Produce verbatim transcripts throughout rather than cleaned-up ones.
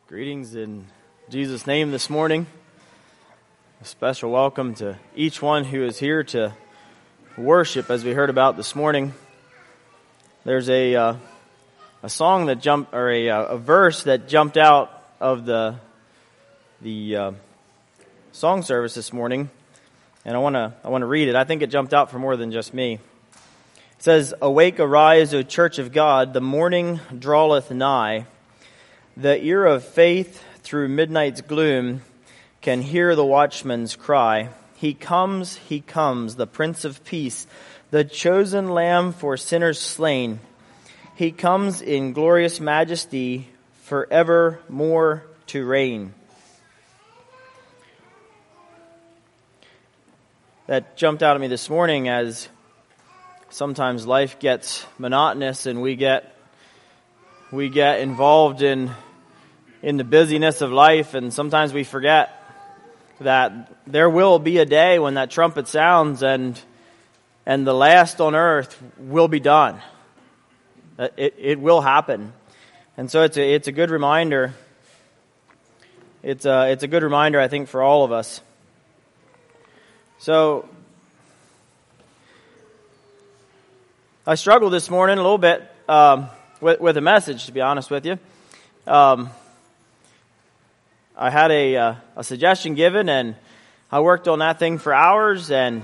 Greetings in Jesus' name this morning. A special welcome to each one who is here to worship, as we heard about this morning. There's a uh, a song that jumped, or a, uh, a verse that jumped out of the the uh, song service this morning, and I want to I want to read it. I think it jumped out for more than just me. It says, "Awake, arise, O church of God, the morning draweth nigh. The ear of faith through midnight's gloom can hear the watchman's cry. He comes, he comes, the Prince of Peace, the chosen Lamb for sinners slain. He comes in glorious majesty, forevermore to reign." That jumped out at me this morning, as sometimes life gets monotonous and we get we get involved in in the busyness of life, and sometimes we forget that there will be a day when that trumpet sounds and and the last on earth will be done. It it will happen. And so it's a it's a good reminder. It's a it's a good reminder, I think, for all of us. So I struggled this morning a little bit um, with with a message, to be honest with you. Um, I had a uh, a suggestion given, and I worked on that thing for hours, and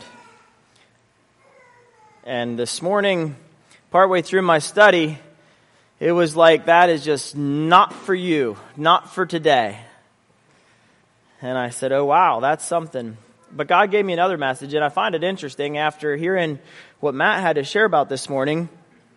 and this morning, partway through my study, it was like, that is just not for you, not for today. And I said, oh wow, that's something. But God gave me another message, and I find it interesting after hearing what Matt had to share about this morning,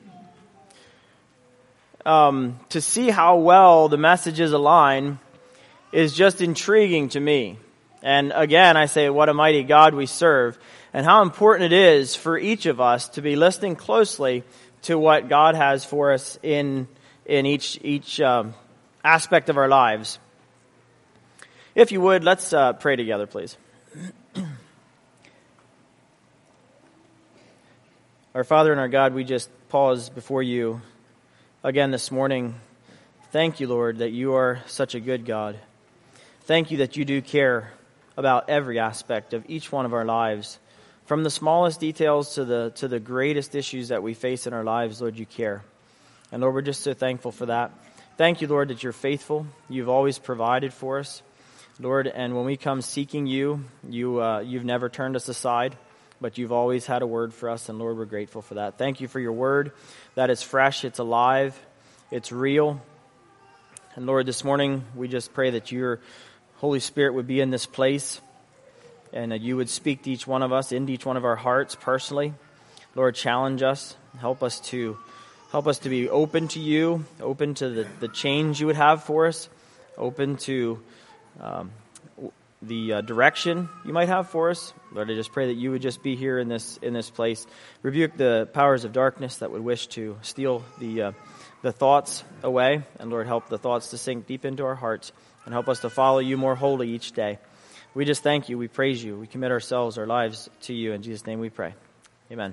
um, to see how well the messages align is just intriguing to me. And again, I say, what a mighty God we serve, and how important it is for each of us to be listening closely to what God has for us in in each each um, aspect of our lives. If you would, let's uh, pray together, please. Our Father and our God, we just pause before you again this morning. Thank you, Lord, that you are such a good God. Thank you that you do care about every aspect of each one of our lives. From the smallest details to the to the greatest issues that we face in our lives, Lord, you care. And Lord, we're just so thankful for that. Thank you, Lord, that you're faithful. You've always provided for us, Lord, and when we come seeking you, you uh, you've never turned us aside, but you've always had a word for us, and Lord, we're grateful for that. Thank you for your word, that it's fresh, it's alive, it's real. And Lord, this morning, we just pray that your Holy Spirit would be in this place, and that you would speak to each one of us, into each one of our hearts personally. Lord, challenge us, help us to help us to be open to you, open to the, the change you would have for us, open to um, the uh, direction you might have for us. Lord, I just pray that you would just be here in this in this place. Rebuke the powers of darkness that would wish to steal the uh, the thoughts away, and Lord, help the thoughts to sink deep into our hearts, and help us to follow you more wholly each day. We just thank you. We praise you. We commit ourselves, our lives to you. In Jesus' name we pray. Amen.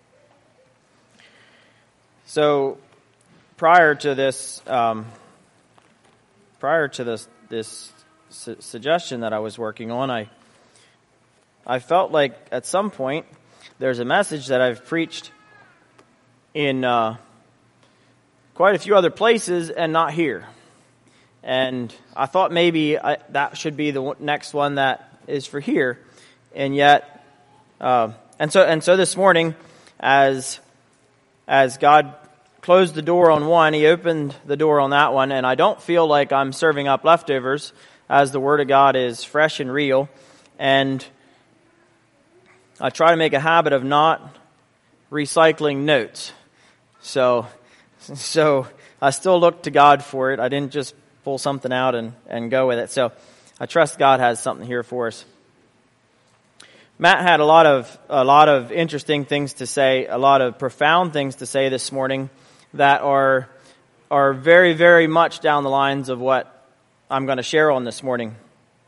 So, prior to this, um, prior to this this su- suggestion that I was working on, I I felt like at some point there's a message that I've preached in uh, quite a few other places and not here. And I thought maybe I, that should be the next one that is for here. And yet, uh, and so and so this morning, as as God closed the door on one, He opened the door on that one. And I don't feel like I'm serving up leftovers, as the Word of God is fresh and real. And I try to make a habit of not recycling notes. So, so I still look to God for it. I didn't just pull something out and, and go with it. So I trust God has something here for us. Matt had a lot of a lot of interesting things to say, a lot of profound things to say this morning that are are very, very much down the lines of what I'm going to share on this morning.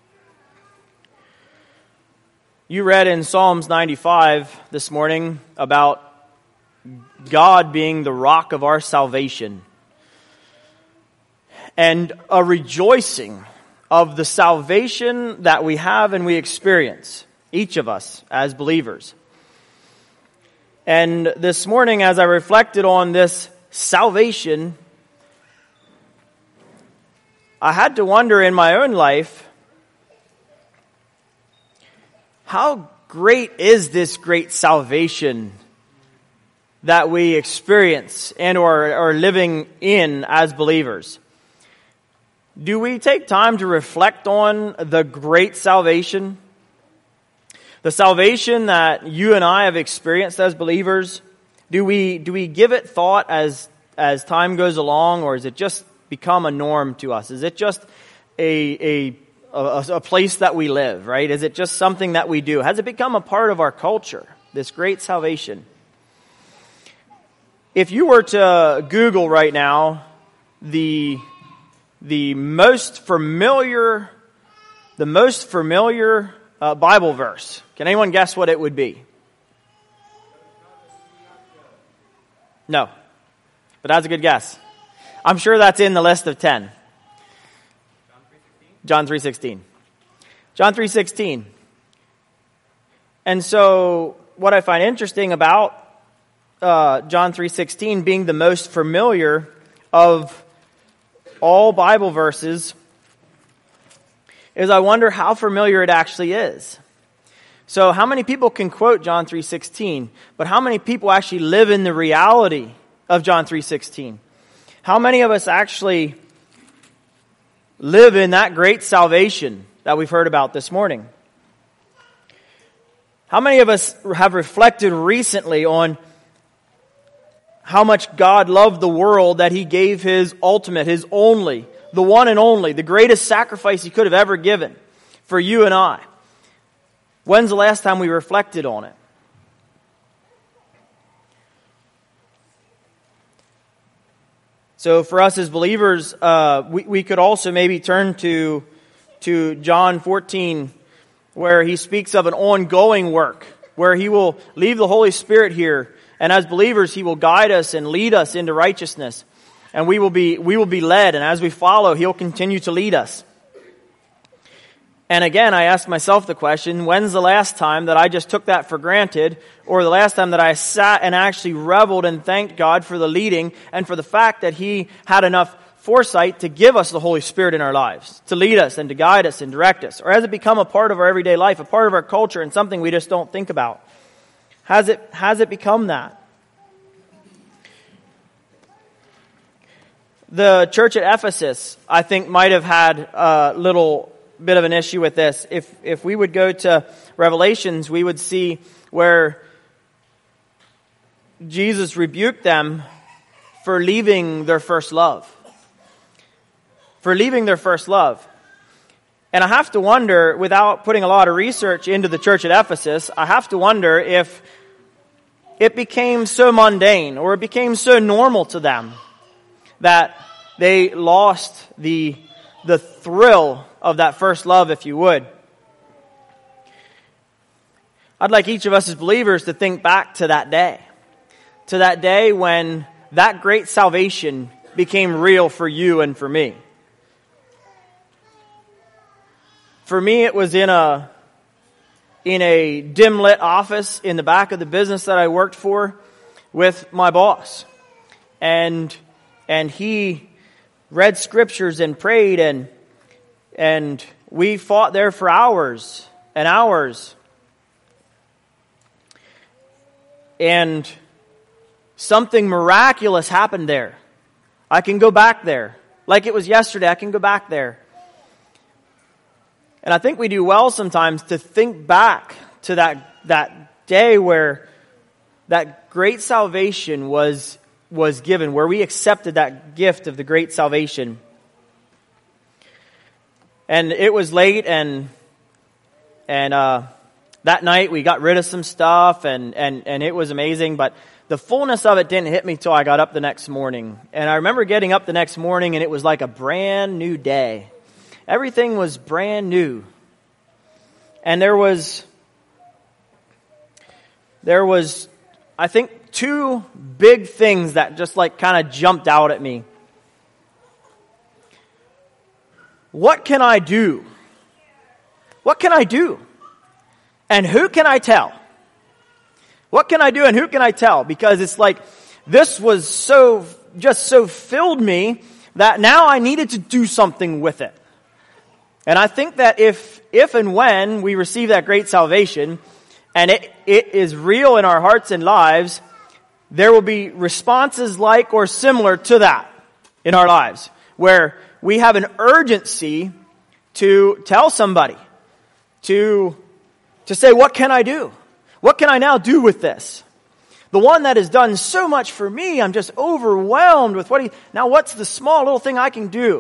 You read in Psalms ninety-five this morning about God being the rock of our salvation. and a rejoicing of the salvation that we have and we experience, each of us as believers. And this morning, as I reflected on this salvation, I had to wonder in my own life, how great is this great salvation that we experience and or are living in as believers? Do we take time to reflect on the great salvation? The salvation that you and I have experienced as believers? Do we do we give it thought as as time goes along, or has it just become a norm to us? Is it just a a A, a place that we live, right? Is it just something that we do? Has it become a part of our culture, this great salvation? If you were to Google right now the the most familiar the most familiar uh, Bible verse, can anyone guess what it would be? No, but that's a good guess. I'm sure that's in the list of ten. John three sixteen. John three sixteen. And so what I find interesting about uh, John three sixteen being the most familiar of all Bible verses is I wonder how familiar it actually is. So how many people can quote John three sixteen, but how many people actually live in the reality of John three sixteen? How many of us actually live in that great salvation that we've heard about this morning? How many of us have reflected recently on how much God loved the world that He gave His ultimate, His only, the one and only, the greatest sacrifice He could have ever given for you and I? When's the last time we reflected on it? So for us as believers, uh, we, we could also maybe turn to, to John fourteen, where he speaks of an ongoing work, where He will leave the Holy Spirit here, and as believers, He will guide us and lead us into righteousness. And we will be, we will be led, and as we follow, He'll continue to lead us. And again, I ask myself the question, when's the last time that I just took that for granted, or the last time that I sat and actually reveled and thanked God for the leading and for the fact that He had enough foresight to give us the Holy Spirit in our lives, to lead us and to guide us and direct us? Or has it become a part of our everyday life, a part of our culture, and something we just don't think about? Has it, has it become that? The church at Ephesus, I think, might have had a little bit of an issue with this. If if we would go to Revelations, we would see where Jesus rebuked them for leaving their first love. For leaving their first love. And I have to wonder, without putting a lot of research into the church at Ephesus, I have to wonder if it became so mundane, or it became so normal to them, that they lost the the thrill of that first love, if you would. I'd like each of us as believers to think back to that day. To that day when that great salvation became real for you and for me. For me, it was in a in a dim lit office in the back of the business that I worked for with my boss. And and he read scriptures and prayed, and and we fought there for hours and hours. And something miraculous happened there. I can go back there. Like it was yesterday, I can go back there. And I think we do well sometimes to think back to that that day where that great salvation was was given, where we accepted that gift of the great salvation. And it was late, and and uh, that night we got rid of some stuff, and, and, and it was amazing. But the fullness of it didn't hit me till I got up the next morning. And I remember getting up the next morning, and it was like a brand new day. Everything was brand new. And there was, there was, I think, two big things that just like kind of jumped out at me. what can I do? What can I do? And who can I tell? What can I do and who can I tell? Because it's like, this was so, just so filled me that now I needed to do something with it. And I think that if, if and when we receive that great salvation, and it, it is real in our hearts and lives, there will be responses like or similar to that in our lives, where we have an urgency to tell somebody, to, to say, what can I do? What can I now do with this? The one that has done so much for me, I'm just overwhelmed with what he, now what's the small little thing I can do?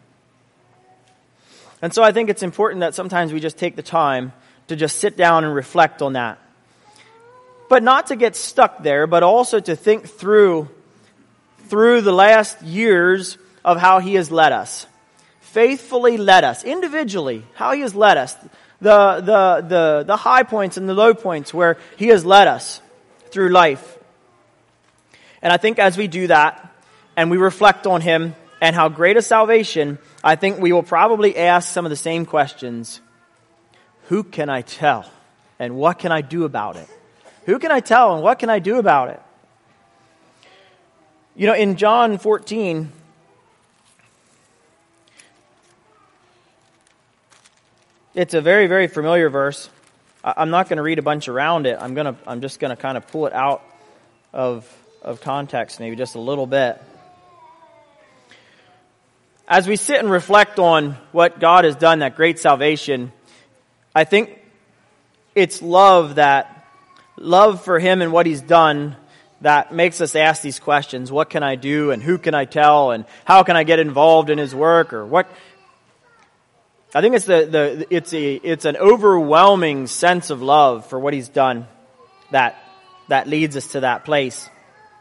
And so I think it's important that sometimes we just take the time to just sit down and reflect on that. But not to get stuck there, but also to think through, through the last years of how he has led us. Faithfully led us, individually, how he has led us. The, the, the, the high points and the low points where he has led us through life. And I think as we do that, and we reflect on him and how great a salvation, I think we will probably ask some of the same questions. Who can I tell? And what can I do about it? Who can I tell and what can I do about it? You know, in John fourteen, it's a very, very familiar verse. I'm not going to read a bunch around it. I'm going to, I'm just going to kind of pull it out of, of context, maybe just a little bit. As we sit and reflect on what God has done, that great salvation, I think it's love that, love for him and what he's done that makes us ask these questions. What can I do and who can I tell and how can I get involved in his work or what? I think it's the, the it's a it's an overwhelming sense of love for what he's done that that leads us to that place.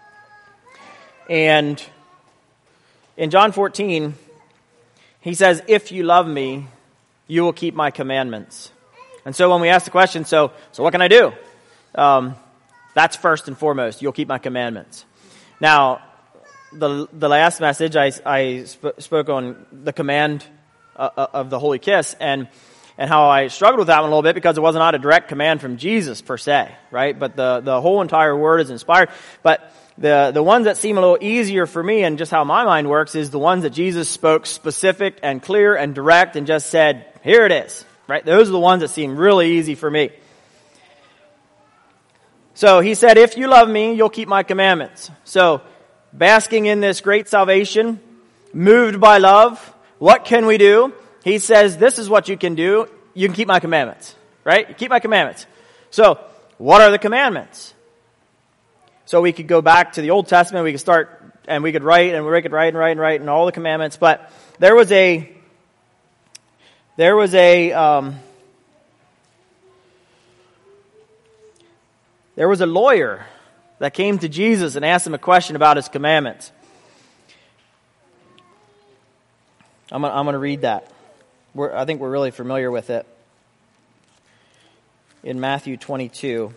And in John fourteen, he says, "If you love me, you will keep my commandments." And so when we ask the question, so so what can I do? Um, that's first and foremost. You'll keep my commandments. Now, the the last message I I sp- spoke on the command Uh, of the Holy Kiss, and and how I struggled with that one a little bit because it was not a direct command from Jesus per se, right? But the, the whole entire word is inspired. But the the ones that seem a little easier for me and just how my mind works is the ones that Jesus spoke specific and clear and direct and just said, here it is, right? Those are the ones that seem really easy for me. So he said, if you love me, you'll keep my commandments. So basking in this great salvation, moved by love, what can we do? He says, this is what you can do. You can keep my commandments, right? You keep my commandments. So, what are the commandments? So we could go back to the Old Testament. We could start, and we could write, and we could write, and write, and write, and all the commandments. But there was a, there was a, um, there was a lawyer that came to Jesus and asked him a question about his commandments. I'm going I'm to read that. We're, I think we're really familiar with it. In Matthew twenty-two.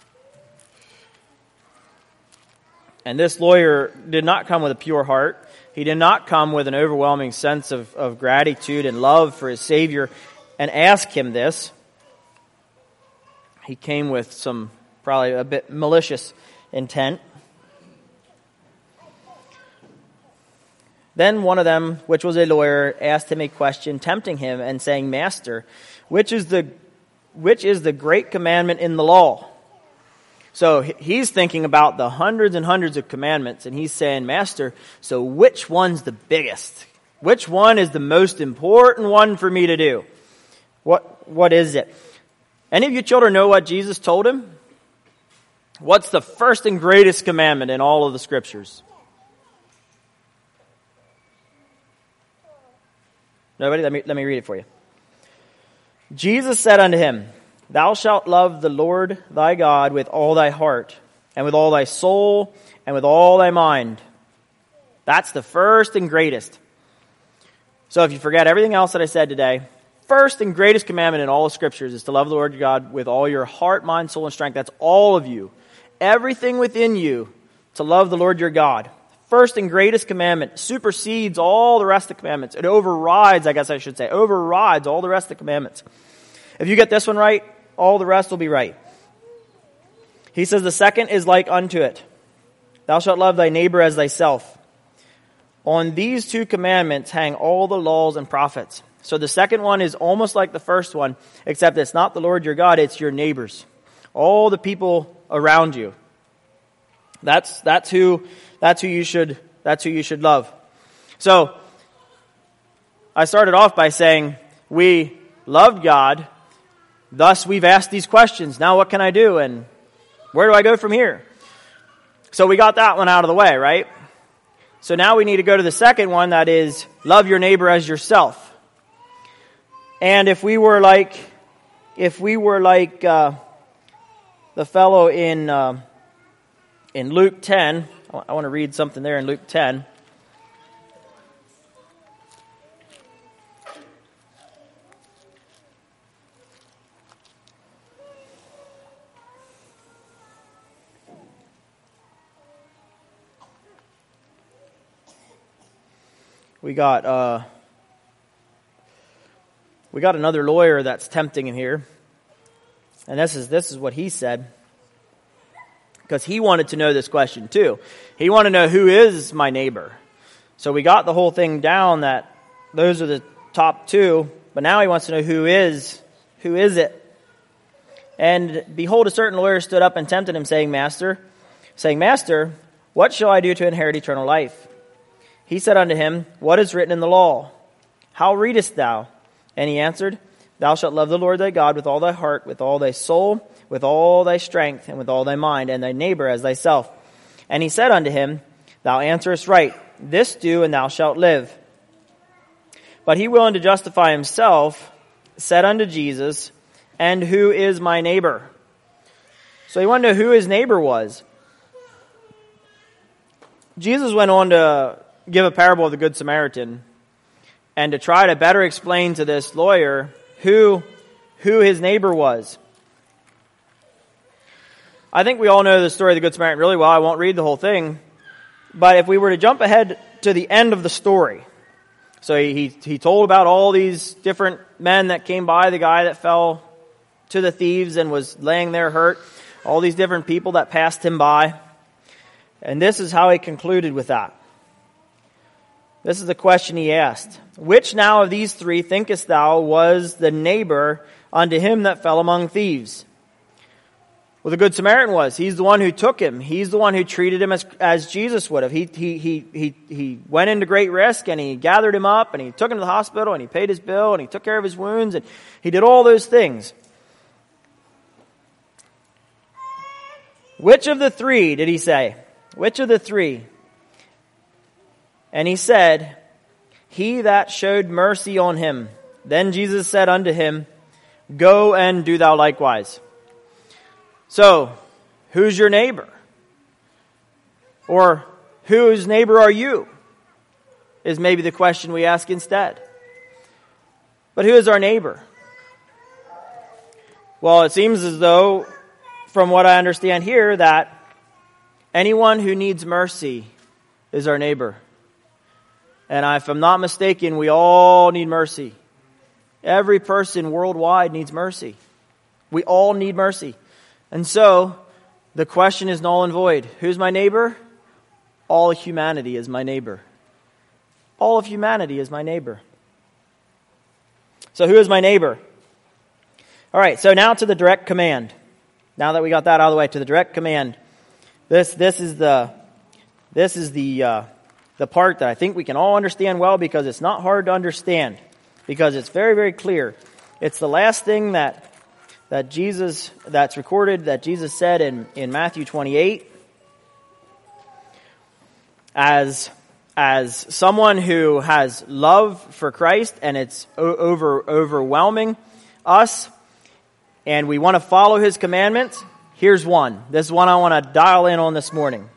And this lawyer did not come with a pure heart. He did not come with an overwhelming sense of, of gratitude and love for his Savior and ask him this. He came with some probably a bit malicious intent. Then one of them, which was a lawyer, asked him a question, tempting him and saying, Master, which is the which is the great commandment in the law? So he's thinking about the hundreds and hundreds of commandments, and he's saying, Master, so which one's the biggest? Which one is the most important one for me to do? What what is it? Any of you children know what Jesus told him? What's the first and greatest commandment in all of the scriptures? Nobody? Let me, let me read it for you. Jesus said unto him, Thou shalt love the Lord thy God with all thy heart, and with all thy soul, and with all thy mind. That's the first and greatest. So if you forget everything else that I said today, first and greatest commandment in all the scriptures is to love the Lord your God with all your heart, mind, soul, and strength. That's all of you. Everything within you to love the Lord your God. first and greatest commandment supersedes all the rest of the commandments. It overrides, I guess I should say, overrides all the rest of the commandments. If you get this one right, all the rest will be right. He says the second is like unto it. Thou shalt love thy neighbor as thyself. On these two commandments hang all the laws and prophets. So the second one is almost like the first one, except it's not the Lord your God, it's your neighbors. All the people around you. That's that's who that's who you should that's who you should love. So I started off by saying we loved God, thus we've asked these questions. Now what can I do and where do I go from here? So we got that one out of the way, right? So now we need to go to the second one, that is love your neighbor as yourself. And if we were like if we were like uh, the fellow in uh, in Luke ten, I want to read something there in Luke ten. We got uh, we got another lawyer that's tempting him here, and this is this is what he said, because he wanted to know this question too. He wanted to know, who is my neighbor? So we got the whole thing down that those are the top two, but now he wants to know who is who is it? And behold, a certain lawyer stood up and tempted him, saying, Master, saying, Master, what shall I do to inherit eternal life? He said unto him, What is written in the law? How readest thou? And he answered, Thou shalt love the Lord thy God with all thy heart, with all thy soul, with all thy strength, and with all thy mind, and thy neighbor as thyself. And he said unto him, Thou answerest right. This do, and thou shalt live. But he, willing to justify himself, said unto Jesus, And who is my neighbor? So he wanted to know who his neighbor was. Jesus went on to give a parable of the Good Samaritan and to try to better explain to this lawyer who, who his neighbor was. I think we all know the story of the Good Samaritan really well. I won't read the whole thing. But if we were to jump ahead to the end of the story. So he, he told about all these different men that came by, the guy that fell to the thieves and was laying there hurt, all these different people that passed him by. And this is how he concluded with that. This is the question he asked. Which now of these three thinkest thou was the neighbor unto him that fell among thieves? Well, the Good Samaritan was. He's the one who took him. He's the one who treated him as, as Jesus would have. He, he, he, he, he went into great risk, and he gathered him up, and he took him to the hospital, and he paid his bill, and he took care of his wounds, and he did all those things. Which of the three, did he say? Which of the three? And he said, He that showed mercy on him. Then Jesus said unto him, Go and do thou likewise. So, who's your neighbor? Or, whose neighbor are you? Is maybe the question we ask instead. But who is our neighbor? Well, it seems as though, from what I understand here, that anyone who needs mercy is our neighbor. And if I'm not mistaken, we all need mercy. Every person worldwide needs mercy. We all need mercy. And so, the question is null and void. Who's my neighbor? All of humanity is my neighbor. All of humanity is my neighbor. So who is my neighbor? All right, so now to the direct command. Now that we got that out of the way, to the direct command. This this is the this is the uh, the part that I think we can all understand well, because it's not hard to understand, because it's very, very clear. It's the last thing that that Jesus, that's recorded, that Jesus said in, in Matthew twenty-eight. As, as someone who has love for Christ, and it's over, overwhelming us, and we want to follow His commandments, here's one. This is one I want to dial in on this morning.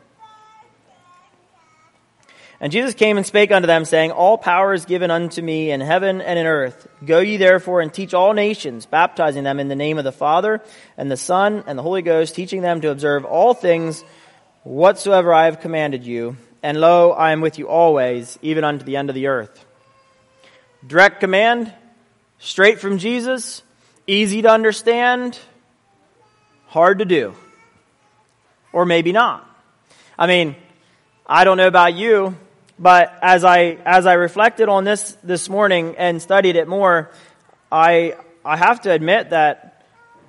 And Jesus came and spake unto them, saying, All power is given unto me in heaven and in earth. Go ye therefore and teach all nations, baptizing them in the name of the Father and the Son and the Holy Ghost, teaching them to observe all things whatsoever I have commanded you. and lo, I am with you always, even unto the end of the earth. Direct command, straight from Jesus, easy to understand, hard to do. Or maybe not. I mean, I don't know about you, but as I as I reflected on this this morning and studied it more, I I have to admit that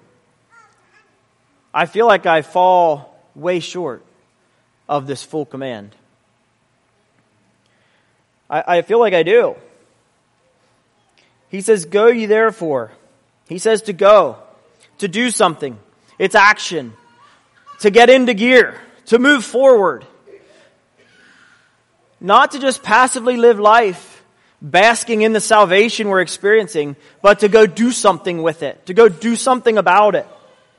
I feel like I fall way short of this full command. I, I feel like I do. He says, go ye therefore. He says to go, to do something. It's action. To get into gear. To move forward. Not to just passively live life, basking in the salvation we're experiencing, but to go do something with it. To go do something about it.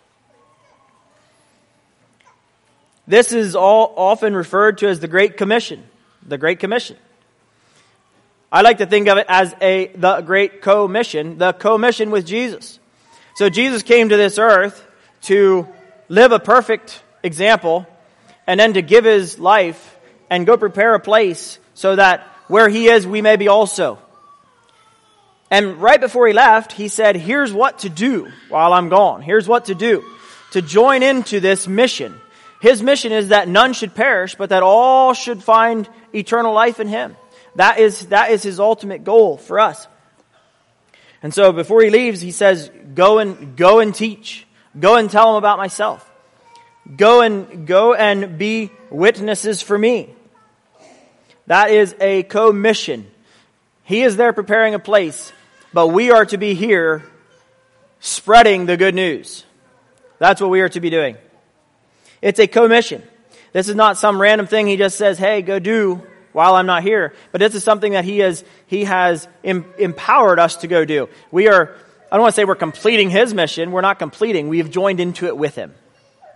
This is all often referred to as the Great Commission. The Great Commission. I like to think of it as a the Great Commission, the commission with Jesus. So Jesus came to this earth to live a perfect example and then to give his life and go prepare a place so that where he is, we may be also. And right before he left, he said, here's what to do while I'm gone. Here's what to do to join into this mission. His mission is that none should perish, but that all should find eternal life in him. That is, that is his ultimate goal for us. And so before he leaves, he says, go and, go and teach. Go and tell them about myself. Go and, go and be witnesses for me. That is a commission. He is there preparing a place, but we are to be here spreading the good news. That's what we are to be doing. It's a commission. This is not some random thing he just says, hey, go do while I'm not here. But this is something that he has, he has em- empowered us to go do. We are, I don't want to say we're completing his mission. We're not completing. We have joined into it with him.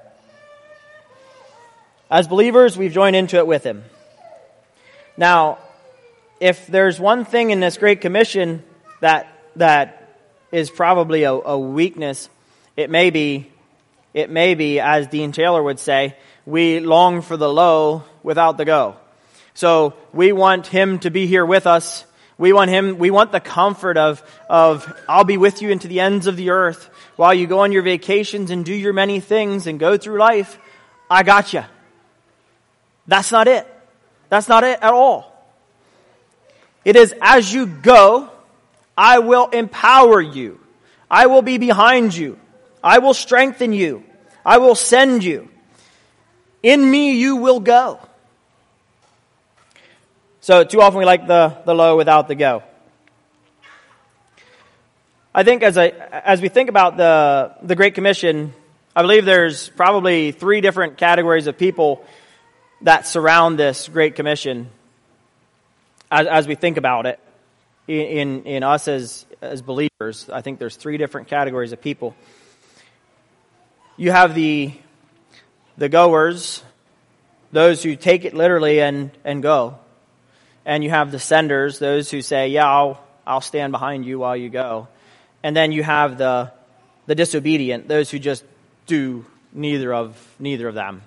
As believers, we've joined into it with him. Now, if there's one thing in this Great Commission that that is probably a, a weakness, it may be, it may be, as Dean Taylor would say, we long for the low without the go. So we want him to be here with us. We want him, we want the comfort of, of, I'll be with you into the ends of the earth while you go on your vacations and do your many things and go through life. I got you. That's not it. That's not it at all. It is as you go, I will empower you. I will be behind you. I will strengthen you. I will send you. In me you will go. So too often we like the, the low without the go. I think as I as we think about the the Great Commission, I believe there's probably three different categories of people that surround this Great Commission as, as we think about it in, in, in us as, as believers. I think there's three different categories of people. You have the the goers, those who take it literally and, and go. And you have the senders, those who say, yeah, I'll I'll stand behind you while you go. And then you have the the disobedient, those who just do neither of neither of them.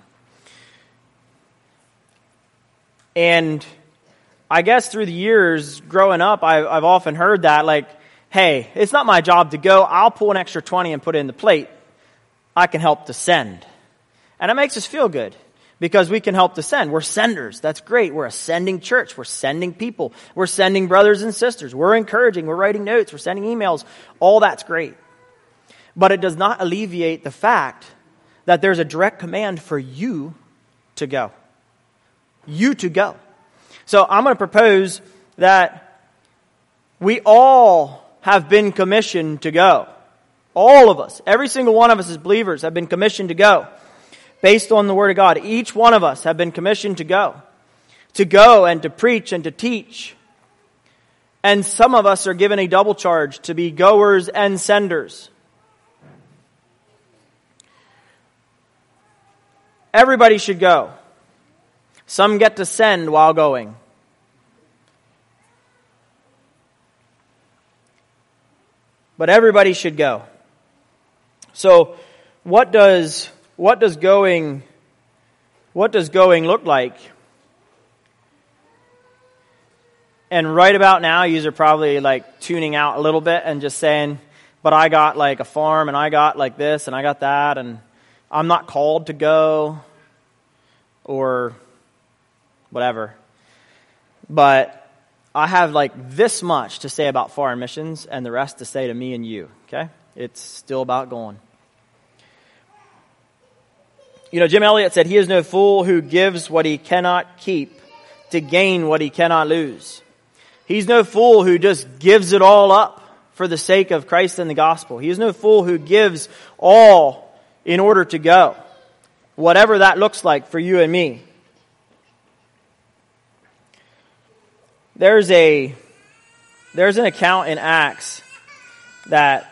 And I guess through the years growing up, I've, I've often heard that, like, hey, it's not my job to go. I'll pull an extra twenty and put it in the plate. I can help to send. And it makes us feel good because we can help to send. We're senders. That's great. We're a sending church. We're sending people. We're sending brothers and sisters. We're encouraging. We're writing notes. We're sending emails. All that's great. But it does not alleviate the fact that there's a direct command for you to go. You to go. So I'm going to propose that we all have been commissioned to go. All of us, every single one of us as believers have been commissioned to go. Based on the Word of God, each one of us have been commissioned to go. To go and to preach and to teach. And some of us are given a double charge to be goers and senders. Everybody should go. Some get to send while going. But everybody should go. So, what does what does going what does going look like? and right about now, you are probably like tuning out a little bit and just saying, but I got like a farm and I got like this and I got that and I'm not called to go or whatever. But I have like this much to say about foreign missions and the rest to say to me and you, okay? It's still about going. You know, Jim Elliot said, he is no fool who gives what he cannot keep to gain what he cannot lose. He's no fool who just gives it all up for the sake of Christ and the gospel. He is no fool who gives all in order to go, whatever that looks like for you and me. There's a there's an account in Acts that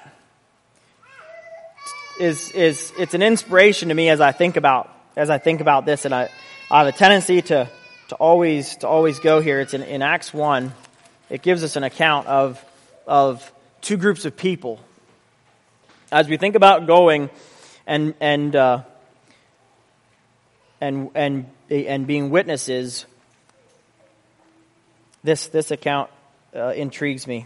is is it's an inspiration to me as I think about as I think about this, and I, I have a tendency to to always to always go here. It's in, in Acts one. It gives us an account of of two groups of people. As we think about going and and uh, and and and being witnesses, this this account uh, intrigues me.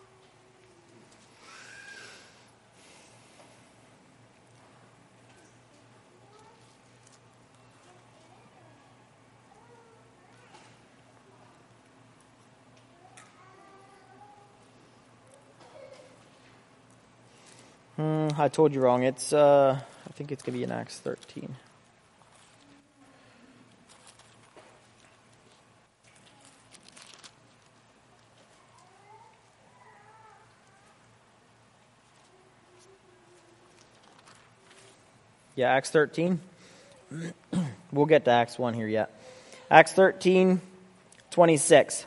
Hmm, I told you wrong. It's, uh, I think it's going to be in Acts thirteen. Yeah, Acts thirteen. We'll get to Acts one here yet. Acts thirteen, twenty-six.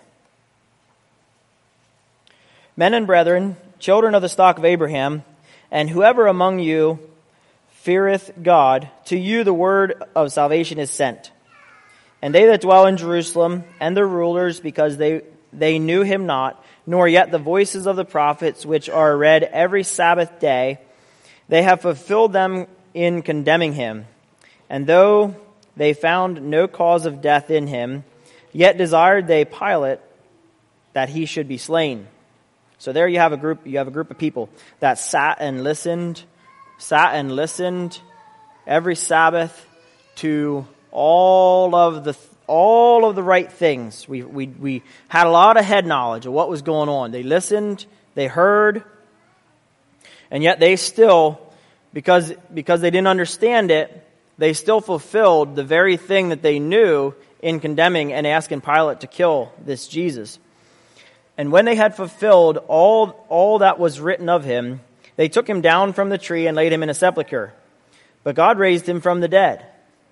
Men and brethren, children of the stock of Abraham, and whoever among you feareth God, to you the word of salvation is sent. And they that dwell in Jerusalem, and the rulers, because they, they knew him not, nor yet the voices of the prophets, which are read every Sabbath day, they have fulfilled them in condemning him. And though they found no cause of death in him, yet desired they Pilate that he should be slain. So there you have a group, you have a group of people that sat and listened, sat and listened every Sabbath to all of the all of the right things. We we we had a lot of head knowledge of what was going on. They listened, they heard, and yet they still, because because they didn't understand it, they still fulfilled the very thing that they knew in condemning and asking Pilate to kill this Jesus. And when they had fulfilled all, all that was written of him, they took him down from the tree and laid him in a sepulchre. But God raised him from the dead.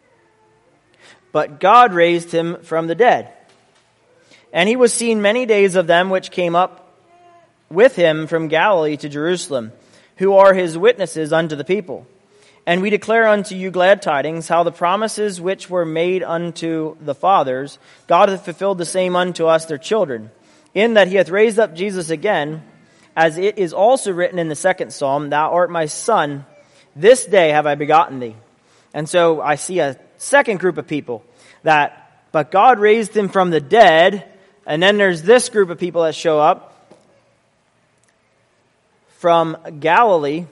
But God raised him from the dead. And he was seen many days of them which came up with him from Galilee to Jerusalem, who are his witnesses unto the people. And we declare unto you glad tidings, how the promises which were made unto the fathers, God hath fulfilled the same unto us, their children, in that he hath raised up Jesus again, as it is also written in the second psalm, Thou art my son, this day have I begotten thee. And so I see a second group of people that, but God raised him from the dead, and then there's this group of people that show up from Galilee,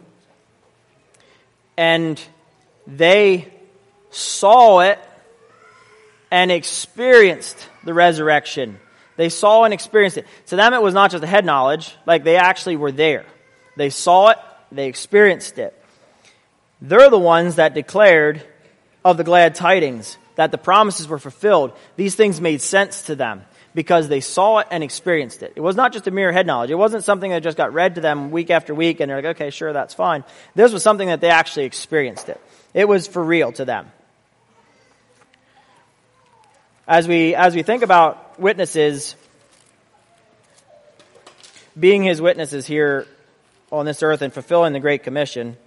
and they saw it and experienced the resurrection. They saw and experienced it. To them, it was not just a head knowledge. Like, they actually were there. They saw it. They experienced it. They're the ones that declared of the glad tidings, that the promises were fulfilled. These things made sense to them because they saw it and experienced it. It was not just a mere head knowledge. It wasn't something that just got read to them week after week and they're like, okay, sure, that's fine. This was something that they actually experienced it. It was for real to them. As we as we think about witnesses, being his witnesses here on this earth and fulfilling the Great Commission,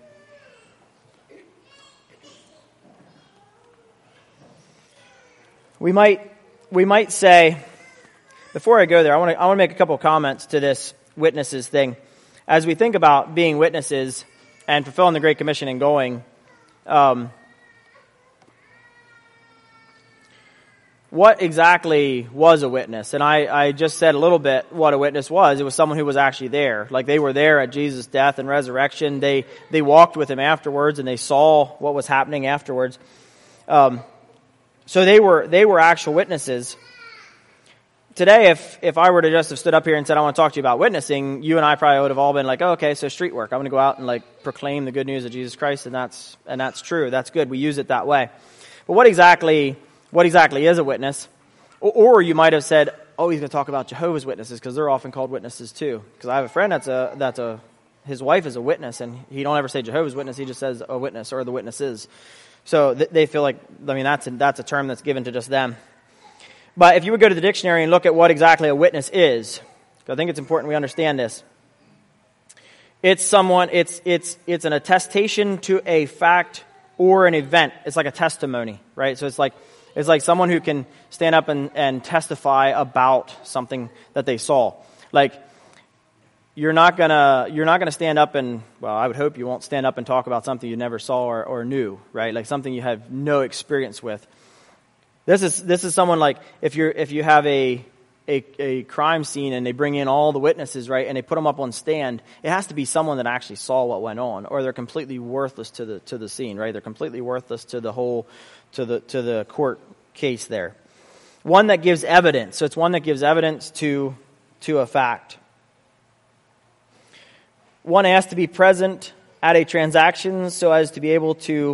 we might we might say, before I go there, I want to I want to make a couple of comments to this witnesses thing. As we think about being witnesses and fulfilling the Great Commission and going, um, what exactly was a witness? And I, I just said a little bit what a witness was. It was someone who was actually there. Like they were there at Jesus' death and resurrection. They they walked with him afterwards, and they saw what was happening afterwards. Um, so they were they were actual witnesses. Today, if if I were to just have stood up here and said, I want to talk to you about witnessing, you and I probably would have all been like, oh, okay, so street work. I'm going to go out and like proclaim the good news of Jesus Christ, and that's and that's true. That's good. We use it that way. But what exactly what exactly is a witness? Or, or you might have said, oh, he's going to talk about Jehovah's Witnesses because they're often called witnesses too. Because I have a friend that's a that's a his wife is a witness, and he don't ever say Jehovah's Witness. He just says a witness or the witnesses. So th- they feel like, I mean, that's a, that's a term that's given to just them. But if you would go to the dictionary and look at what exactly a witness is, I think it's important we understand this. It's someone, it's it's it's an attestation to a fact or an event. It's like a testimony, right? So it's like it's like someone who can stand up and, and testify about something that they saw. Like you're not gonna you're not gonna stand up and, well, I would hope you won't stand up and talk about something you never saw or, or knew, right? Like something you have no experience with. This is this is someone like if you're if you have a, a a crime scene and they bring in all the witnesses, right, and they put them up on stand, it has to be someone that actually saw what went on, or they're completely worthless to the to the scene, right? They're completely worthless to the whole to the to the court case there. One that gives evidence, so it's one that gives evidence to to a fact. One has to be present at a transaction so as to be able to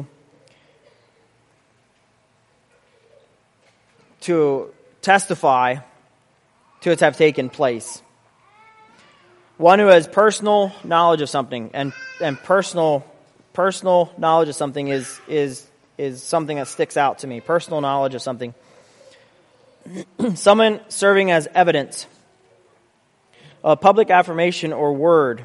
to testify to it have taken place. One who has personal knowledge of something, and, and personal personal knowledge of something is is is something that sticks out to me. Personal knowledge of something. Someone serving as evidence, a public affirmation or word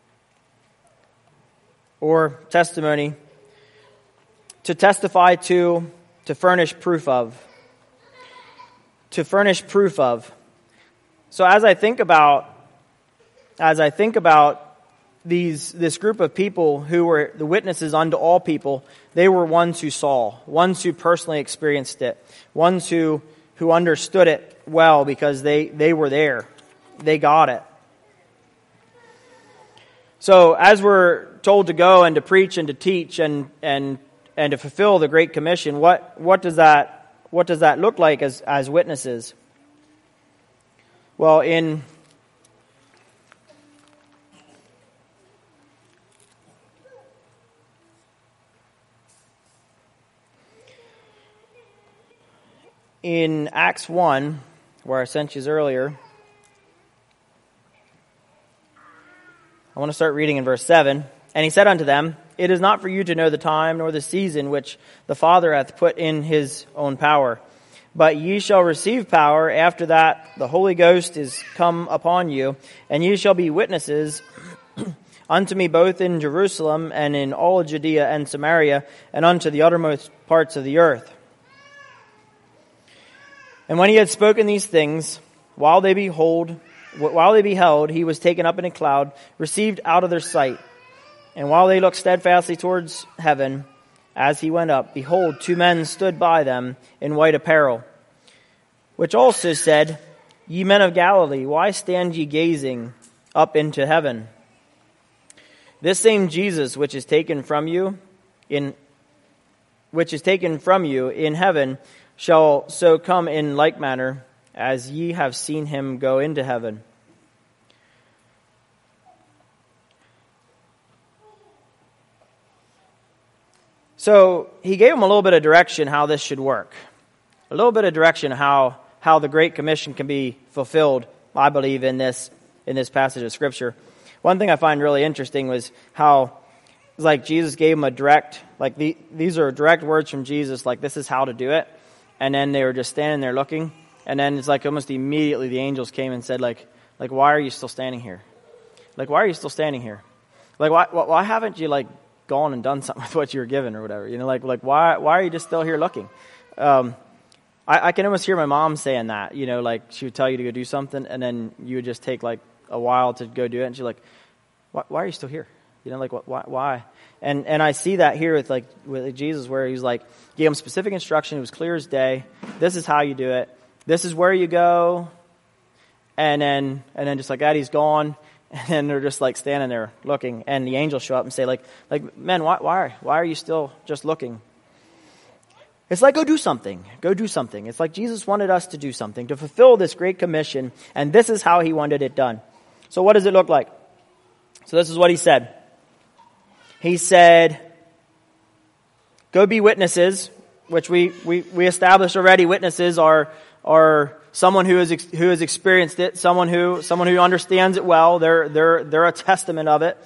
or testimony to testify to, to furnish proof of. To furnish proof of. So as I think about, as I think about these, this group of people who were the witnesses unto all people, they were ones who saw, ones who personally experienced it, ones who, who understood it well because they, they were there. They got it. So as we're told to go and to preach and to teach and, and, and to fulfill the Great Commission, what, what does that What does that look like as, as witnesses? Well, in in Acts one, where I sent you earlier, I want to start reading in verse seven. And he said unto them, it is not for you to know the time nor the season which the Father hath put in his own power. But ye shall receive power after that the Holy Ghost is come upon you, and ye shall be witnesses unto me both in Jerusalem and in all Judea and Samaria and unto the uttermost parts of the earth. And when he had spoken these things, while they behold, while they beheld, he was taken up in a cloud, received out of their sight. And while they looked steadfastly towards heaven, as he went up, behold, two men stood by them in white apparel, which also said, Ye men of Galilee, why stand ye gazing up into heaven? This same Jesus which is taken from you in which is taken from you in heaven shall so come in like manner as ye have seen him go into heaven. So he gave them a little bit of direction how this should work. A little bit of direction how, how the Great Commission can be fulfilled, I believe, in this in this passage of Scripture. One thing I find really interesting was how, like, Jesus gave them a direct, like, the, these are direct words from Jesus, like, this is how to do it. And then they were just standing there looking. And then it's like almost immediately the angels came and said, like, like why are you still standing here? Like, why are you still standing here? Like, why why haven't you, like, gone and done something with what you were given or whatever, you know, like like why why are you just still here looking? Um, I, I can almost hear my mom saying that, you know, like she would tell you to go do something, and then you would just take like a while to go do it, and she's like, why, why are you still here? You know, like, what, why? why? And and I see that here with like with Jesus, where he's like, gave them specific instruction. It was clear as day. This is how you do it. This is where you go. And then and then just like that, he's gone. And then they're just like standing there looking. And the angels show up and say, like, like men, why why why are you still just looking? It's like, go do something. Go do something. It's like Jesus wanted us to do something, to fulfill this great commission. And this is how he wanted it done. So what does it look like? So this is what he said. He said, go be witnesses, which we, we, we established already. Witnesses are, are someone who has, who has experienced it, someone who, someone who understands it well. They're, they're, they're a testament of it.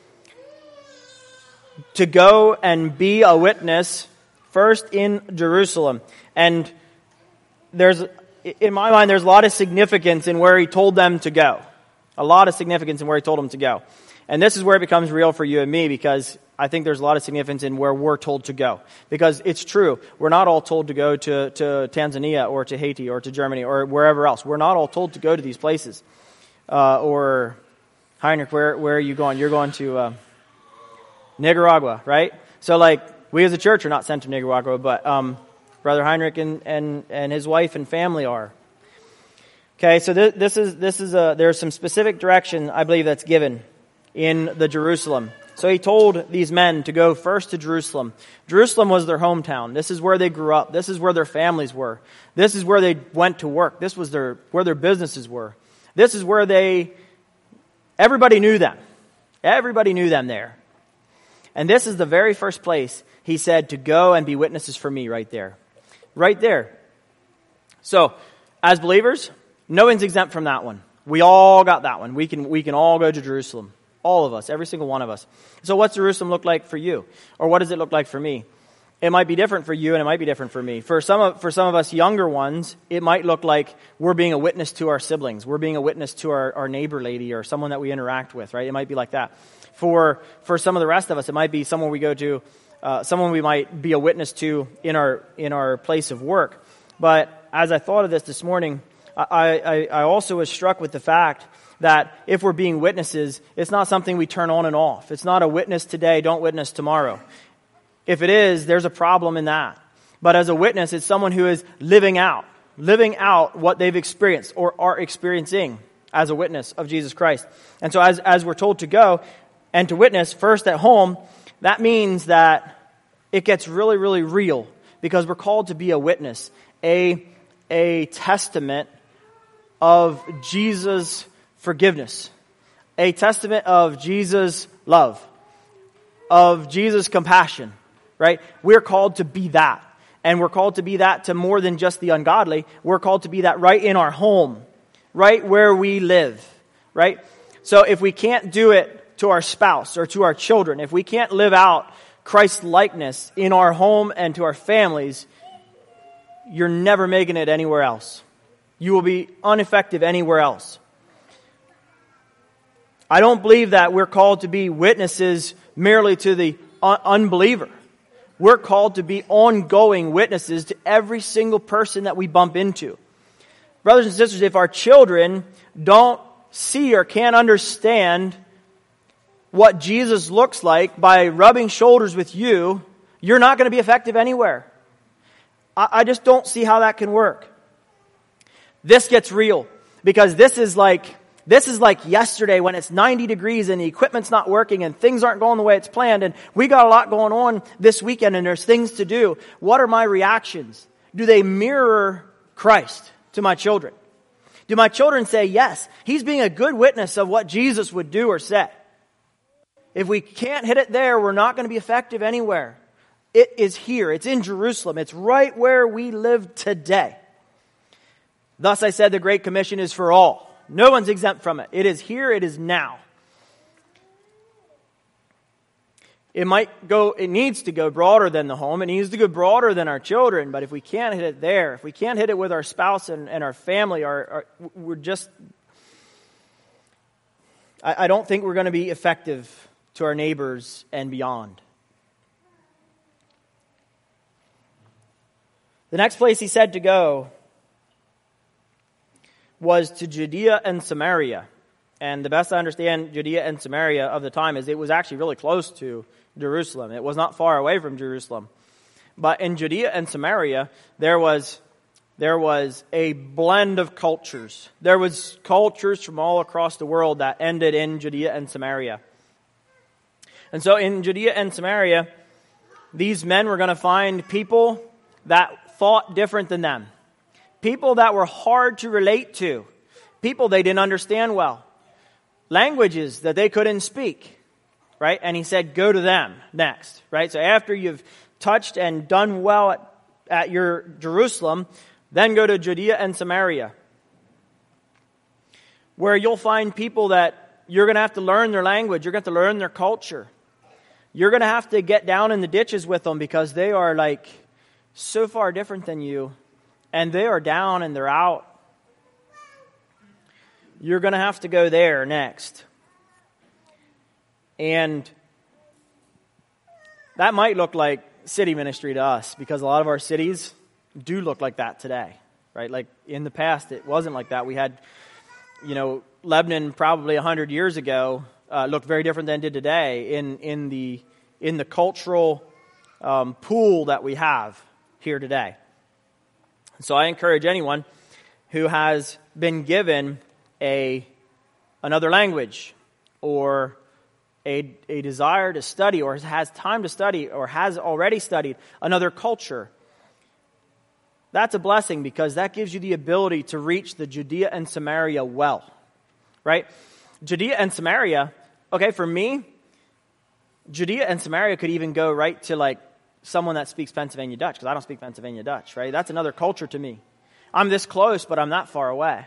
To go and be a witness first in Jerusalem. And there's, in my mind, there's a lot of significance in where he told them to go. A lot of significance in where he told them to go. And this is where it becomes real for you and me, because I think there's a lot of significance in where we're told to go. Because it's true, we're not all told to go to, to Tanzania or to Haiti or to Germany or wherever else. We're not all told to go to these places. Uh, or, Heinrich, where, where are you going? You're going to uh, Nicaragua, right? So like, we as a church are not sent to Nicaragua, but um, Brother Heinrich and, and, and his wife and family are. Okay, so this, this is, this is a, there's some specific direction, I believe, that's given in the Jerusalem. So he told these men to go first to Jerusalem. Jerusalem was their hometown. This is where they grew up. This is where their families were. This is where they went to work. This was their where their businesses were. This is where they, everybody knew them. Everybody knew them there. And this is the very first place he said to go and be witnesses for me right there. Right there. So, as believers, no one's exempt from that one. We all got that one. We can we can all go to Jerusalem. All of us, every single one of us. So what's Jerusalem look like for you? Or what does it look like for me? It might be different for you and it might be different for me. For some of, for some of us younger ones, it might look like we're being a witness to our siblings. We're being a witness to our, our neighbor lady or someone that we interact with, right? It might be like that. For for some of the rest of us, it might be someone we go to, uh, someone we might be a witness to in our in our place of work. But as I thought of this this morning, I, I, I also was struck with the fact that if we're being witnesses, it's not something we turn on and off. It's not a witness today, don't witness tomorrow. If it is, there's a problem in that. But as a witness, it's someone who is living out, living out what they've experienced or are experiencing as a witness of Jesus Christ. And so as, as we're told to go and to witness first at home, that means that it gets really, really real because we're called to be a witness, a, a testament of Jesus' forgiveness, a testament of Jesus' love, of Jesus' compassion, right? We're called to be that. And we're called to be that to more than just the ungodly. We're called to be that right in our home, right where we live, right? So if we can't do it to our spouse or to our children, if we can't live out Christ's likeness in our home and to our families, you're never making it anywhere else. You will be ineffective anywhere else. I don't believe that we're called to be witnesses merely to the un- unbeliever. We're called to be ongoing witnesses to every single person that we bump into. Brothers and sisters, if our children don't see or can't understand what Jesus looks like by rubbing shoulders with you, you're not going to be effective anywhere. I, I just don't see how that can work. This gets real because this is like This is like yesterday when it's ninety degrees and the equipment's not working and things aren't going the way it's planned and we got a lot going on this weekend and there's things to do. What are my reactions? Do they mirror Christ to my children? Do my children say, yes, he's being a good witness of what Jesus would do or say? If we can't hit it there, we're not going to be effective anywhere. It is here. It's in Jerusalem. It's right where we live today. Thus I said the Great Commission is for all. No one's exempt from it. It is here. It is now. It might go, it needs to go broader than the home. It needs to go broader than our children. But if we can't hit it there, if we can't hit it with our spouse and, and our family, our, our, we're just, I, I don't think we're going to be effective to our neighbors and beyond. The next place he said to go was to Judea and Samaria. And the best I understand Judea and Samaria of the time is it was actually really close to Jerusalem. It was not far away from Jerusalem. But in Judea and Samaria, there was there was a blend of cultures. There was cultures from all across the world that ended in Judea and Samaria. And so in Judea and Samaria, these men were going to find people that thought different than them. People that were hard to relate to. People they didn't understand well. Languages that they couldn't speak. Right? And he said, go to them next. Right? So after you've touched and done well at, at your Jerusalem, then go to Judea and Samaria, where you'll find people that you're going to have to learn their language. You're going to have to learn their culture. You're going to have to get down in the ditches with them because they are like so far different than you, and they are down and they're out. You're going to have to go there next. And that might look like city ministry to us, because a lot of our cities do look like that today, right? Like in the past, it wasn't like that. We had, you know, Lebanon probably a hundred years ago uh, looked very different than it did today in in the in the cultural um, pool that we have here today. So I encourage anyone who has been given a another language or A, a desire to study, or has time to study, or has already studied another culture. That's a blessing, because that gives you the ability to reach the Judea and Samaria well. Right? Judea and Samaria, okay, for me, Judea and Samaria could even go right to like someone that speaks Pennsylvania Dutch, because I don't speak Pennsylvania Dutch, right? That's another culture to me. I'm this close, but I'm that far away.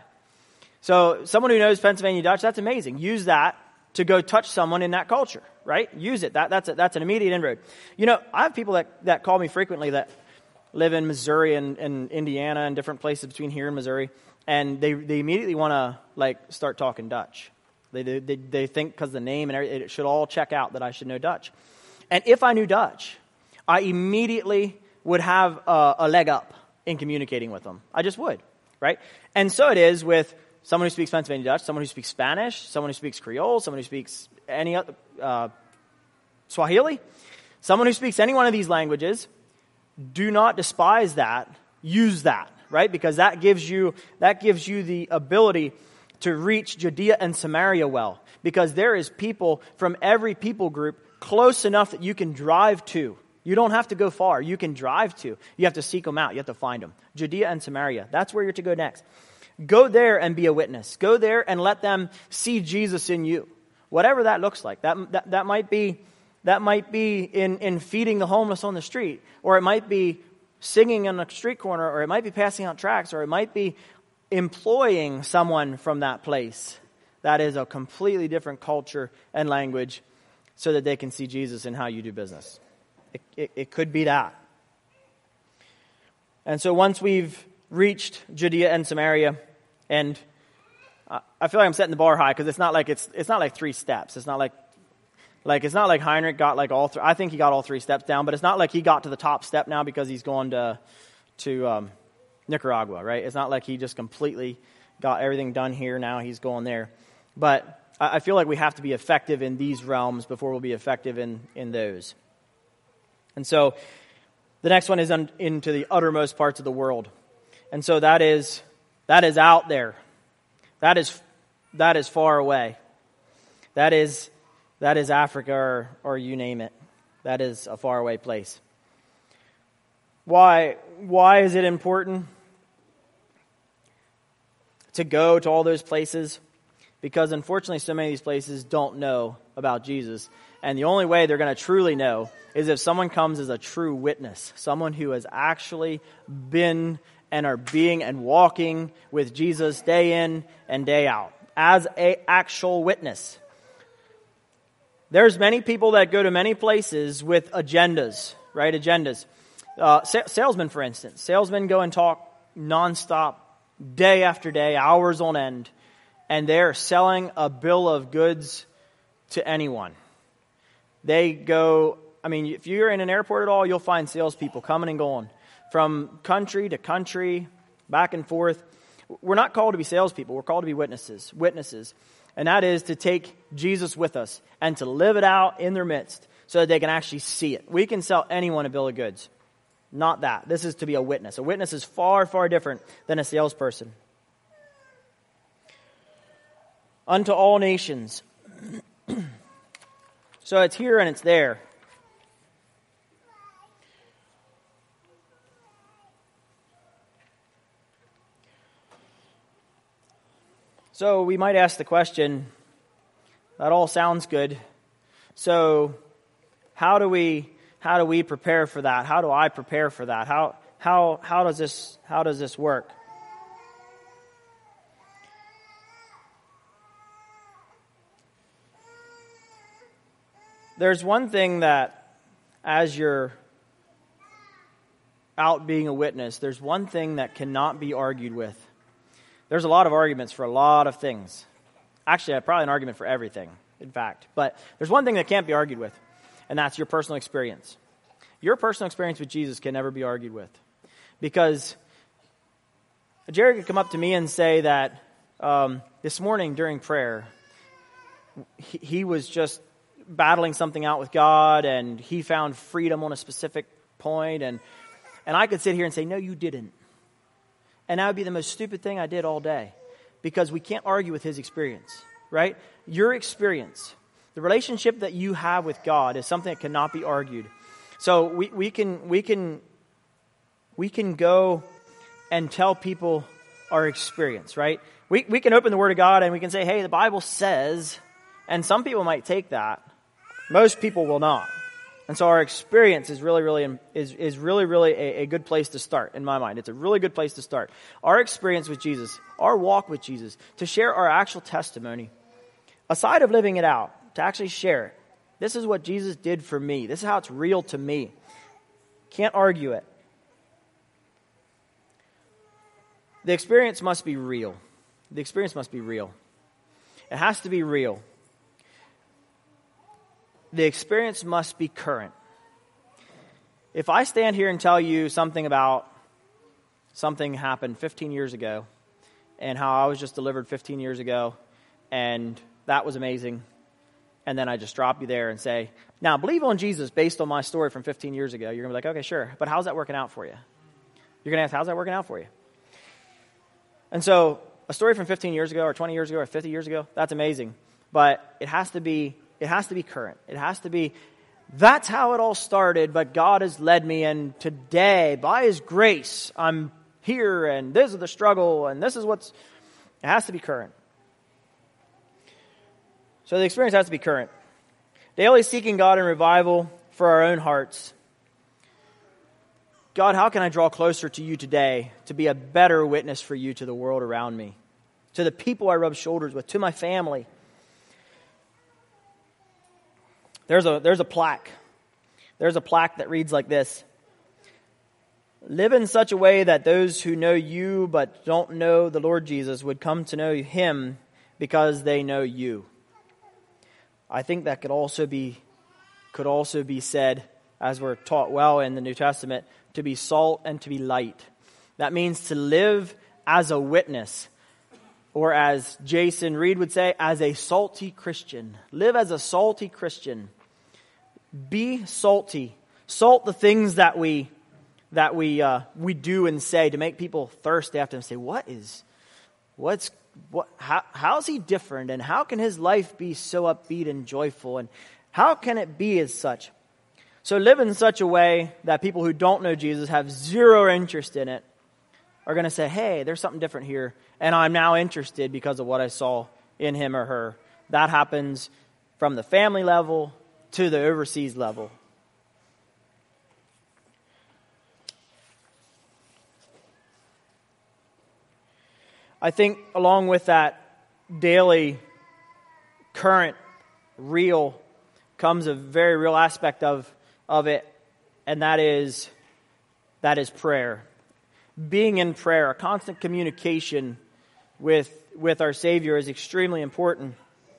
So someone who knows Pennsylvania Dutch, that's amazing. Use that to go touch someone in that culture, right? Use it. That, that's a, that's an immediate inroad. You know, I have people that, that call me frequently that live in Missouri and, and Indiana and different places between here and Missouri, and they they immediately want to like start talking Dutch. They they they, they think because the name and everything, it should all check out that I should know Dutch. And if I knew Dutch, I immediately would have a, a leg up in communicating with them. I just would, right? And so it is with someone who speaks Pennsylvania Dutch, someone who speaks Spanish, someone who speaks Creole, someone who speaks any other uh, Swahili, someone who speaks any one of these languages. Do not despise that. Use that, right? Because that gives you that gives you the ability to reach Judea and Samaria well. Because there is people from every people group close enough that you can drive to. You don't have to go far. You can drive to. You have to seek them out. You have to find them. Judea and Samaria. That's where you're to go next. Go there and be a witness. Go there and let them see Jesus in you. Whatever that looks like. That that, that might be that might be in, in feeding the homeless on the street, or it might be singing on a street corner, or it might be passing out tracts, or it might be employing someone from that place that is a completely different culture and language, so that they can see Jesus in how you do business. It, it, it could be that. And so once we've reached Judea and Samaria, and I feel like I'm setting the bar high, because it's not like it's it's not like three steps. It's not like like it's not like Heinrich got like all three. I think he got all three steps down, but it's not like he got to the top step now because he's going to to um, Nicaragua, right? It's not like he just completely got everything done here. Now he's going there. But I, I feel like we have to be effective in these realms before we'll be effective in in those. And so the next one is un, into the uttermost parts of the world, and so that is that is out there. That is that is far away. That is that is Africa, or, or you name it. That is a faraway place. Why why is it important to go to all those places? Because unfortunately, so many of these places don't know about Jesus. And the only way they're going to truly know is if someone comes as a true witness, someone who has actually been and are being and walking with Jesus day in and day out as an actual witness. There's many people that go to many places with agendas, right? Agendas. Uh, sa- salesmen, for instance. Salesmen go and talk nonstop, day after day, hours on end, and they're selling a bill of goods to anyone. They go, I mean, if you're in an airport at all, you'll find salespeople coming and going from country to country, back and forth. We're not called to be salespeople. We're called to be witnesses. Witnesses. And that is to take Jesus with us and to live it out in their midst so that they can actually see it. We can sell anyone a bill of goods. Not that. This is to be a witness. A witness is far, far different than a salesperson. Unto all nations. So it's here and it's there. So we might ask the question, that all sounds good. So how do we how do we prepare for that? How do I prepare for that? How how how does this how does this work? There's one thing that, as you're out being a witness, there's one thing that cannot be argued with. There's a lot of arguments for a lot of things. Actually, probably an argument for everything, in fact. But there's one thing that can't be argued with, and that's your personal experience. Your personal experience with Jesus can never be argued with. Because Jared could come up to me and say that um, this morning during prayer, he, he was just battling something out with God, and he found freedom on a specific point, and and I could sit here and say, no, you didn't. And that would be the most stupid thing I did all day, because we can't argue with his experience, right? Your experience, the relationship that you have with God is something that cannot be argued. So we, we can we can we can go and tell people our experience, right? We we can open the Word of God and we can say, hey, the Bible says, and some people might take that. Most people will not. And so our experience is really, really, is, is really, really a, a good place to start, in my mind. It's a really good place to start. Our experience with Jesus, our walk with Jesus, to share our actual testimony, aside of living it out, to actually share it. This is what Jesus did for me. This is how it's real to me. Can't argue it. The experience must be real. The experience must be real. It has to be real. The experience must be current. If I stand here and tell you something about something happened fifteen years ago and how I was just delivered fifteen years ago and that was amazing, and then I just drop you there and say, now believe on Jesus based on my story from fifteen years ago, you're going to be like, okay, sure, but how's that working out for you? You're going to ask, how's that working out for you? And so a story from fifteen years ago or twenty years ago or fifty years ago, that's amazing, but it has to be It has to be current. It has to be, that's how it all started, but God has led me, and today, by His grace, I'm here, and this is the struggle, and this is what's, it has to be current. So the experience has to be current. Daily seeking God in revival for our own hearts. God, how can I draw closer to you today to be a better witness for you to the world around me, to the people I rub shoulders with, to my family? There's a there's a plaque. There's a plaque that reads like this. Live in such a way that those who know you but don't know the Lord Jesus would come to know Him because they know you. I think that could also be could also be said, as we're taught well in the New Testament, to be salt and to be light. That means to live as a witness, or as Jason Reed would say, as a salty Christian. Live as a salty Christian. Be salty. Salt the things that we that we uh, we do and say to make people thirsty after and say, what is, what's, what? How how is he different, and how can his life be so upbeat and joyful, and how can it be as such? So live in such a way that people who don't know Jesus, have zero interest in it, are going to say, hey, there's something different here, and I'm now interested because of what I saw in him or her. That happens from the family level to the overseas level. I think along with that daily, current, real, comes a very real aspect of, of it, and that is that is prayer. Being in prayer, a constant communication with, with our Savior is extremely important.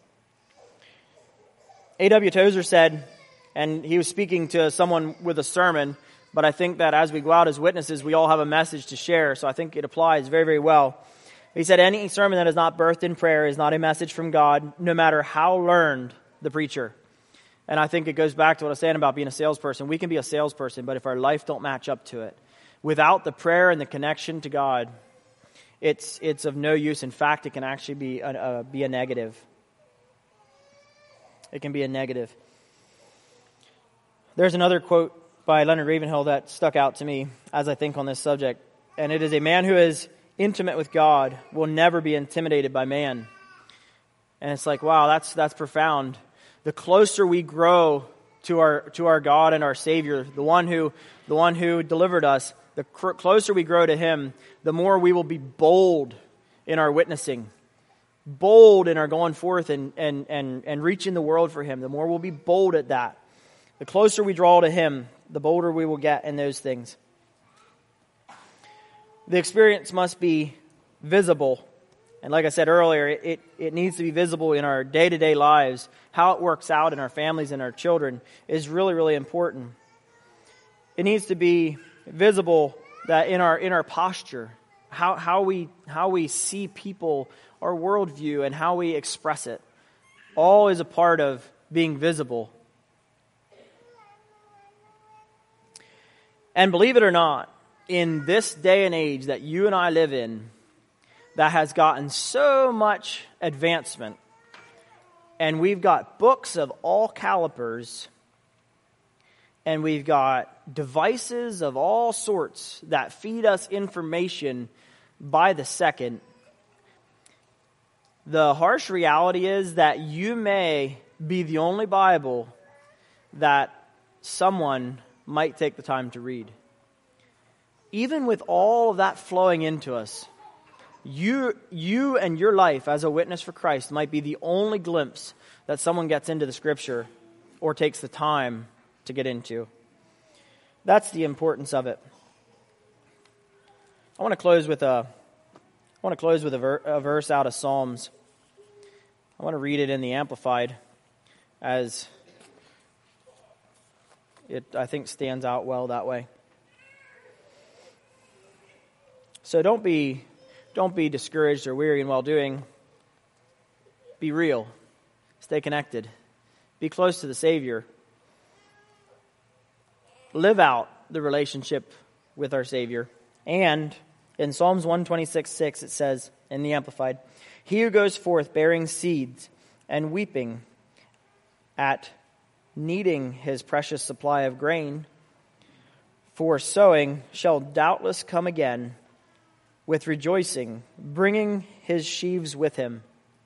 A W Tozer said, and he was speaking to someone with a sermon, but I think that as we go out as witnesses, we all have a message to share, so I think it applies very, very well. He said, any sermon that is not birthed in prayer is not a message from God, no matter how learned the preacher. And I think it goes back to what I was saying about being a salesperson. We can be a salesperson, but if our life don't match up to it, without the prayer and the connection to God, it's it's of no use. In fact, it can actually be a, a, be a negative. It can be a negative. There's another quote by Leonard Ravenhill that stuck out to me as I think on this subject. And it is, a man who is intimate with God will never be intimidated by man. And it's like, wow, that's that's profound. The closer we grow to our to our God and our Savior, the one who the one who delivered us, the cr- closer we grow to Him, the more we will be bold in our witnessing, bold in our going forth and and and and reaching the world for Him. The more we'll be bold at that. The closer we draw to Him, the bolder we will get in those things. The experience must be visible. And like I said earlier, it, it needs to be visible in our day-to-day lives. How it works out in our families and our children is really, really important. It needs to be visible that in our in our posture, how how we how we see people, our worldview, and how we express it. All is a part of being visible. And believe it or not, in this day and age that you and I live in, that has gotten so much advancement, and we've got books of all calibers, and we've got devices of all sorts that feed us information by the second. The harsh reality is that you may be the only Bible that someone might take the time to read. Even with all of that flowing into us, You, you and your life as a witness for Christ might be the only glimpse that someone gets into the Scripture or takes the time to get into. That's the importance of it. I want to close with a, I want to close with a, ver, a verse out of Psalms. I want to read it in the Amplified, as it I think stands out well that way. So don't be. Don't be discouraged or weary in well-doing. Be real. Stay connected. Be close to the Savior. Live out the relationship with our Savior. And in Psalms one twenty-six six it says, in the Amplified, he who goes forth bearing seeds and weeping at needing his precious supply of grain for sowing shall doubtless come again with rejoicing, bringing his sheaves with him.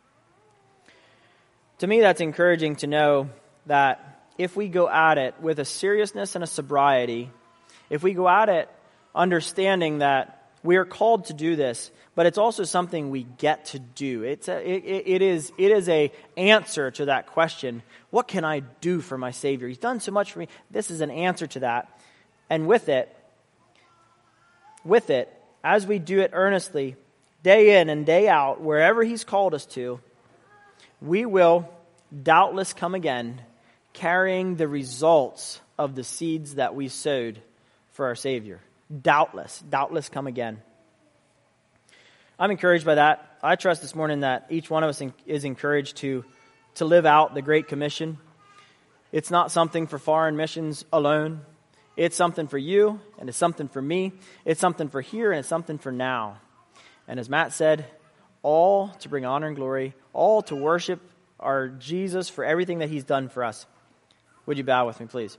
To me, that's encouraging to know that if we go at it with a seriousness and a sobriety, if we go at it understanding that we are called to do this, but it's also something we get to do. It's a, it, it is it is a answer to that question, what can I do for my Savior? He's done so much for me. This is an answer to that. And with it, with it, as we do it earnestly, day in and day out, wherever He's called us to, we will doubtless come again, carrying the results of the seeds that we sowed for our Savior. Doubtless, doubtless come again. I'm encouraged by that. I trust this morning that each one of us is encouraged to, to live out the Great Commission. It's not something for foreign missions alone. It's something for you, and it's something for me. It's something for here, and it's something for now. And as Matt said, all to bring honor and glory, all to worship our Jesus for everything that He's done for us. Would you bow with me, please?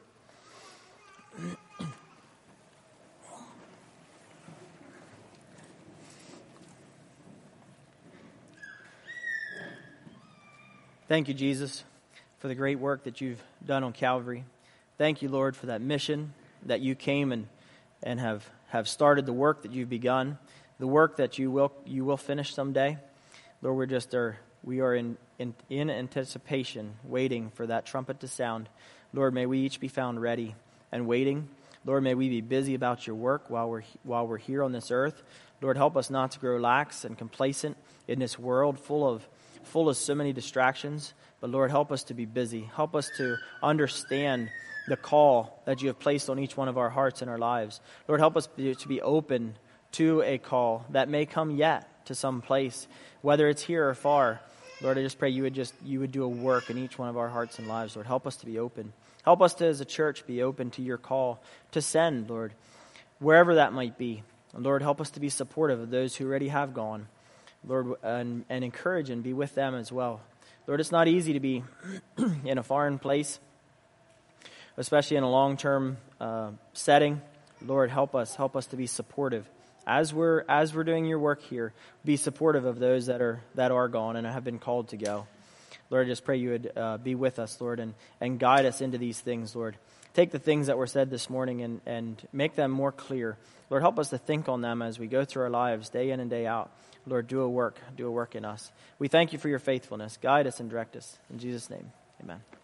Thank you, Jesus, for the great work that you've done on Calvary. Thank you, Lord, for that mission that you came and, and have, have started the work that you've begun, the work that you will you will finish someday. Lord, we're just are we are in, in, in anticipation, waiting for that trumpet to sound. Lord, may we each be found ready and waiting. Lord, may we be busy about your work while we're while we're here on this earth. Lord, help us not to grow lax and complacent in this world full of full of so many distractions. But Lord, help us to be busy. Help us to understand the call that you have placed on each one of our hearts and our lives. Lord, help us to be open to a call that may come yet. to some place, whether it's here or far. Lord, I just pray you would just you would do a work in each one of our hearts and lives. Lord, help us to be open. Help us to, as a church, be open to your call to send, Lord, wherever that might be. And Lord, help us to be supportive of those who already have gone, Lord, and, and encourage and be with them as well. Lord, it's not easy to be in a foreign place, especially in a long-term uh, setting. Lord, help us, help us to be supportive. As we're as we're doing your work here, be supportive of those that are that are gone and have been called to go. Lord, I just pray you would uh, be with us, Lord, and, and guide us into these things, Lord. Take the things that were said this morning and, and make them more clear. Lord, help us to think on them as we go through our lives day in and day out. Lord, do a work, do a work in us. We thank you for your faithfulness. Guide us and direct us. In Jesus' name, amen.